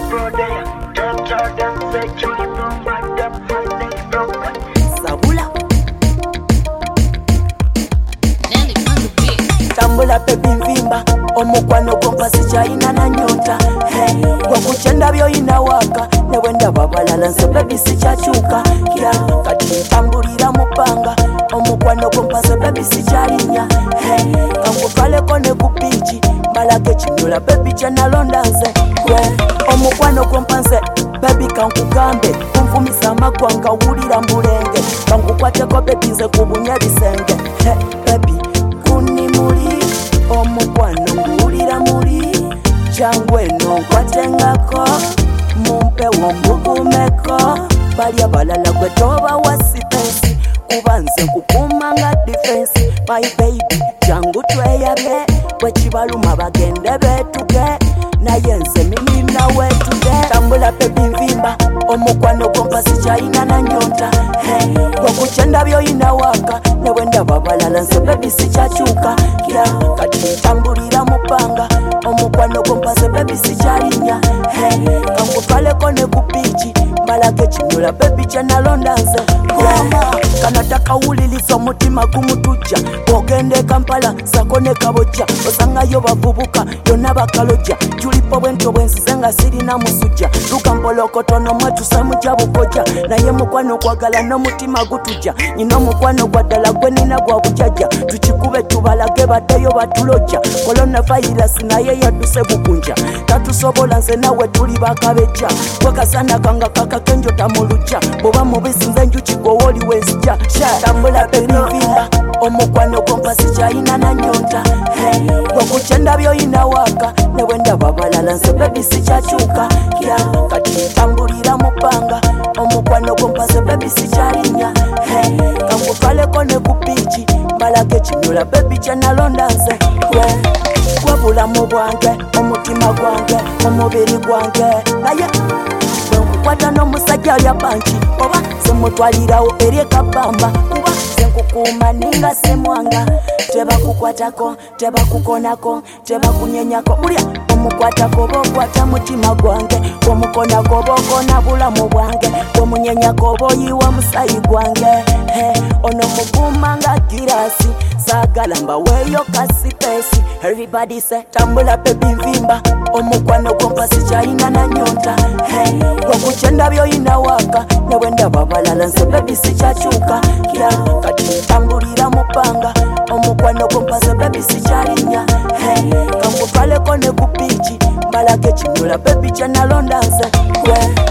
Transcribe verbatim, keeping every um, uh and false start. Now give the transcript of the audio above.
Sabula tambula baby nvimba omukwano gompa sikyalina na nyota hey. Wakuchenda byoyina waka newenda babalala nze baby sikyakyuka yeah. Kati ntambulira mupanga omukwano gompa ze baby sikyalinya hey. Kankutwaleko ne ku bichi malage kinyula baby kyenalonda nze yeah. Omukwano gompa nze baby kankugambe kunvumisa amagwanga wulira mbulenge kankukwateko baby nze kubunya bisenge hey, baby kuni muli omukwano nguwulira muli jangu eno nkwatengako mumpe wombugumeko bali abalala gwe toba wasipesi kuba nze nkukuma nga defense my baby jangu tweyabye bwekibaluma bagende betuge naye nze milina wetuge tambula baby nvimba omukwano gompa sikyalina na nyota hey. Wakuchenda byoyina waka newenda babalala nze baby sikyakyuka yeah. Kati ntambulira mupanga omukwano gompa ze baby sikyalinya hey. Kankutwaleko ne ku bichi malage kinyula baby kyenalonda nze yeah. Kanatakawuliriza omutima gumutujja ogende Kampala sako ne kabojja osangayo bavubuka yonna bakaloja julipo bwento bwensize nga sirina musujja lukampolokotono mwetusa mujja bukoja naye mukwano kwagala n'omutima gutujja nyina omukwano gwaddala gwe nina gwa bujajja tukikube tubalage baddeyo batuloja kolona virus naye yadduse bugunja tatusobola nze nawe tuli bakabejja kwekasana kanga kakakenjota mu lujja bwoba mubisi nze njukigowa oli wenzija tambula benivimba omukwano gompa sikyalina na nyota hey. Wakuchenda byoyina waka newenda babalala nze baby sikyakyuka yeah. Kati ntambulira mupanga omukwano gompa ze baby sikyalinya hey. Kankutwaleko ne ku bichi malage kinyula baby kyenalonda nze yeah. Gwabulamu bwange omutima gwange omubiri gwange naye bwenkukwata n'omusajja alya banki oba semutwalirawo eri ekabamba kuba senkukuma ninga semwanga tebakukwatako tebakukonako tebakunyenyako mulya omukwatako bokwata mutima gwange omukonako bokona bulamu bwange omunyenyako boyiwa musayi gwange hey. Ono mukuma nga girasi sagala mbaweyo kasipesi everybody say tambula baby nvimba omukwano gompa sikyalina na nyota hey. Wakuchenda byoyina waka newenda babalala nze baby sikyakyuka yeah. Kati ntambulira mupanga omukwano gompa ze baby sikyalinya hey. Kankutwaleko ne ku bichi malage kinyula baby kyenalonda nze yeah.